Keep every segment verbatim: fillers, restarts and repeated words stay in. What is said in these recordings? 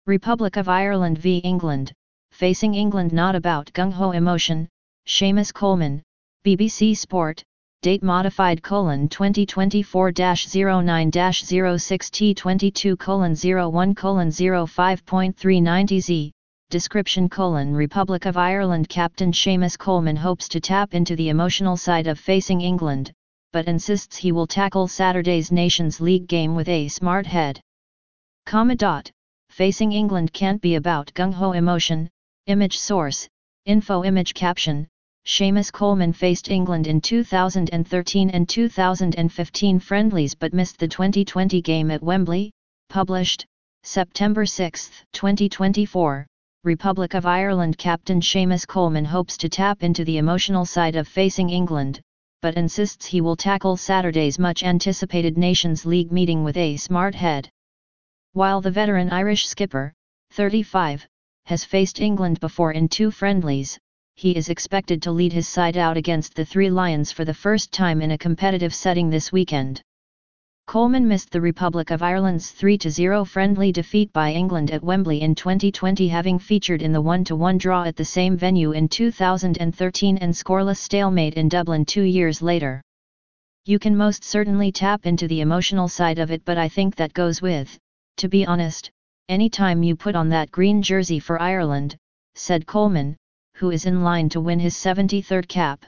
Republic of Ireland v England, facing England not about gung-ho emotion, Seamus Coleman, B B C Sport, date modified colon twenty twenty-four dash oh nine dash oh six T twenty-two colon oh one colon oh five point three ninety Z, description colon Republic of Ireland captain Seamus Coleman hopes to tap into the emotional side of facing England, but insists he will tackle Saturday's Nations League game with a smart head. Comma dot. Facing England can't be about gung-ho emotion, image source, info image caption, Seamus Coleman faced England in two thousand thirteen and two thousand fifteen friendlies but missed the twenty twenty game at Wembley, published, September sixth, twenty twenty-four, Republic of Ireland captain Seamus Coleman hopes to tap into the emotional side of facing England, but insists he will tackle Saturday's much-anticipated Nations League meeting with a smart head. While the veteran Irish skipper, thirty-five, has faced England before in two friendlies, he is expected to lead his side out against the Three Lions for the first time in a competitive setting this weekend. Coleman missed the Republic of Ireland's three to zero friendly defeat by England at Wembley in twenty twenty, having featured in the one to one draw at the same venue in two thousand thirteen and scoreless stalemate in Dublin two years later. You can most certainly tap into the emotional side of it, but I think that goes with, to be honest, any time you put on that green jersey for Ireland, said Coleman, who is in line to win his seventy-third cap.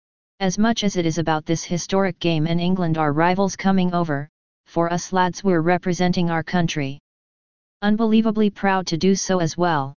As much as it is about this historic game and England our rivals coming over, for us lads we're representing our country. Unbelievably proud to do so as well.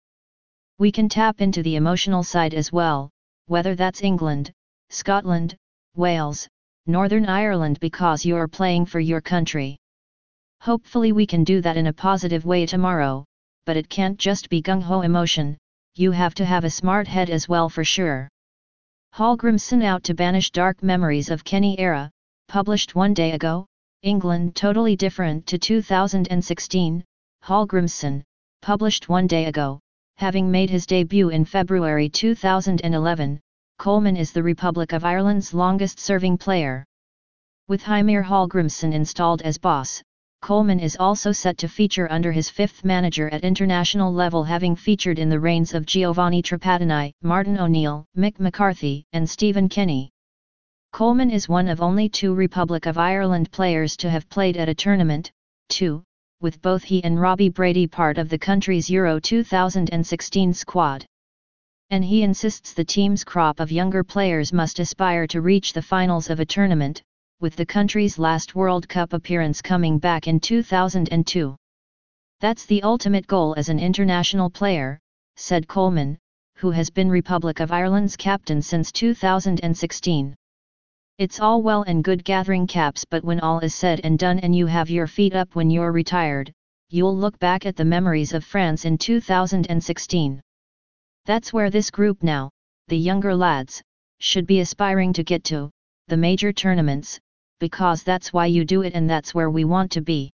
We can tap into the emotional side as well, whether that's England, Scotland, Wales, Northern Ireland, because you're playing for your country. Hopefully we can do that in a positive way tomorrow, but it can't just be gung-ho emotion, you have to have a smart head as well for sure. Hallgrimsson out to banish dark memories of Kenny era, published one day ago, England totally different to two thousand sixteen, Hallgrimsson, published one day ago, having made his debut in February two thousand eleven, Coleman is the Republic of Ireland's longest-serving player. With Heimir Hallgrimsson installed as boss, Coleman is also set to feature under his fifth manager at international level, having featured in the reigns of Giovanni Trapattoni, Martin O'Neill, Mick McCarthy, and Stephen Kenny. Coleman is one of only two Republic of Ireland players to have played at a tournament, too, with both he and Robbie Brady part of the country's Euro two thousand sixteen squad. And he insists the team's crop of younger players must aspire to reach the finals of a tournament, with the country's last World Cup appearance coming back in two thousand two. That's the ultimate goal as an international player, said Coleman, who has been Republic of Ireland's captain since two thousand sixteen. It's all well and good gathering caps, but when all is said and done and you have your feet up when you're retired, you'll look back at the memories of France in two thousand sixteen. That's where this group now, the younger lads, should be aspiring to get to, the major tournaments, because that's why you do it and that's where we want to be.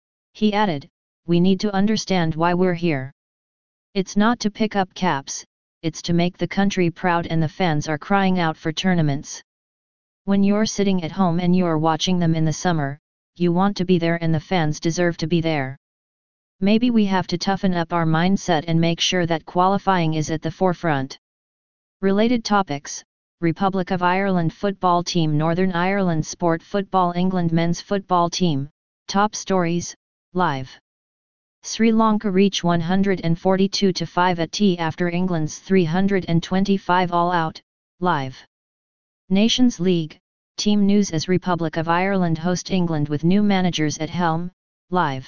He added, we need to understand why we're here. It's not to pick up caps, it's to make the country proud, and the fans are crying out for tournaments. When you're sitting at home and you're watching them in the summer, you want to be there and the fans deserve to be there. Maybe we have to toughen up our mindset and make sure that qualifying is at the forefront. Related topics: Republic of Ireland football team, Northern Ireland Sport Football, England men's football team, top stories, live. Sri Lanka reach one hundred forty-two to five at tea after England's three hundred twenty-five all out, live. Nations League, team news as Republic of Ireland host England with new managers at helm, live.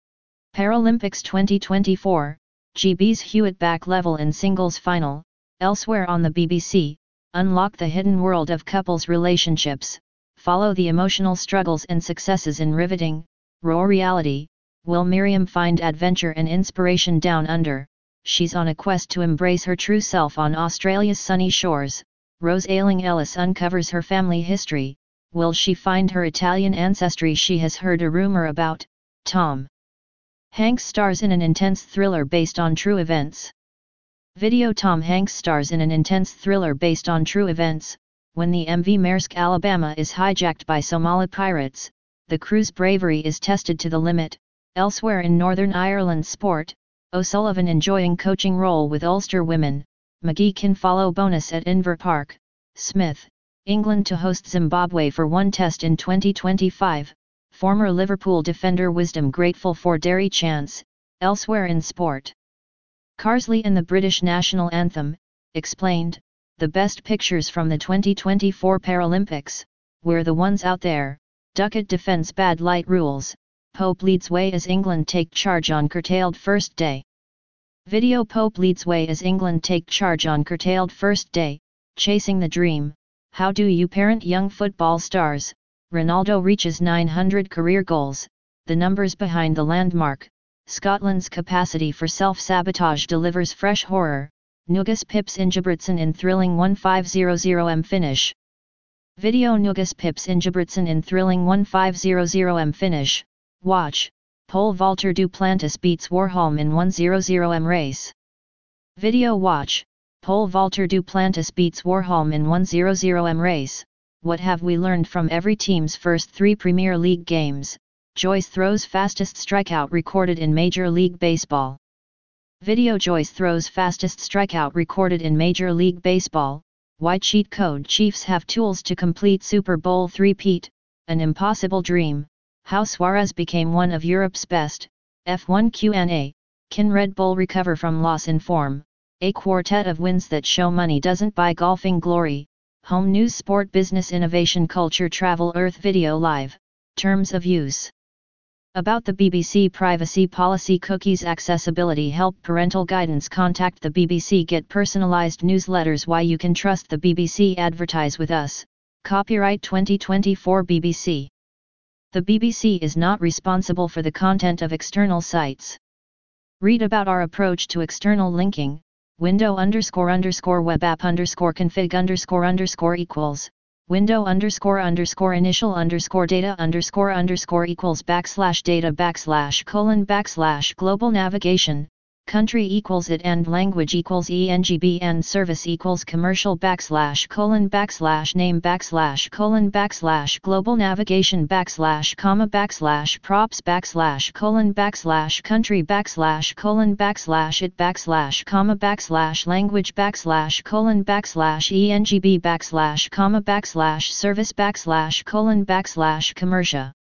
Paralympics twenty twenty-four, G B's Hewitt back level in singles final, elsewhere on the B B C. Unlock the hidden world of couples relationships, follow the emotional struggles and successes in riveting, raw reality. Will Miriam find adventure and inspiration down under? She's on a quest to embrace her true self on Australia's sunny shores. Rose Ayling-Ellis uncovers her family history. Will she find her Italian ancestry she has heard a rumor about? Tom Hanks stars in an intense thriller based on true events. Video: Tom Hanks stars in an intense thriller based on true events. When the M V Maersk Alabama is hijacked by Somali pirates, the crew's bravery is tested to the limit. Elsewhere in Northern Ireland sport, O'Sullivan enjoying coaching role with Ulster women, McGee can follow bonus at Inver Park. Smith, England to host Zimbabwe for one test in twenty twenty-five, former Liverpool defender Wisdom grateful for dairy chance, elsewhere in sport. Carsley and the British national anthem, explained, the best pictures from the twenty twenty-four Paralympics, we're the ones out there. Duckett defends bad light rules, Pope leads way as England take charge on curtailed first day. Video Pope leads way as England take charge on curtailed first day, chasing the dream, how do you parent young football stars? Ronaldo reaches nine hundred career goals, the numbers behind the landmark, Scotland's capacity for self-sabotage delivers fresh horror, Nugas pips Ingebrigtsen in thrilling one five hundred m finish. Video Nugas pips Ingebrigtsen in thrilling one five hundred m finish, watch, Pole vaulter Duplantis beats Warholm in one hundred m race. Video watch, Pole vaulter Duplantis beats Warholm in one hundred m race. What have we learned from every team's first three Premier League games? Joyce throws fastest strikeout recorded in Major League Baseball. Video Joyce throws fastest strikeout recorded in Major League Baseball. Why cheat code Chiefs have tools to complete Super Bowl three-peat, an impossible dream. How Suarez became one of Europe's best. F one Q and A, can Red Bull recover from loss in form? A quartet of wins that show money doesn't buy golfing glory. Home news, sport, business, innovation, culture, travel, Earth Video Live. Terms of use. About the B B C privacy policy, cookies, accessibility, help, parental guidance. Contact the B B C. Get personalised newsletters. Why you can trust the B B C. Advertise with us. Copyright twenty twenty-four B B C. The B B C is not responsible for the content of external sites. Read about our approach to external linking. Window underscore underscore web app underscore config underscore underscore equals. Window underscore underscore initial underscore data underscore underscore equals backslash data backslash colon backslash global navigation, country equals it and language equals engb and service equals commercial backslash colon backslash name backslash colon backslash global navigation backslash comma backslash props backslash colon backslash country backslash colon backslash it backslash comma backslash language backslash colon backslash engb backslash comma backslash service backslash colon backslash commercia.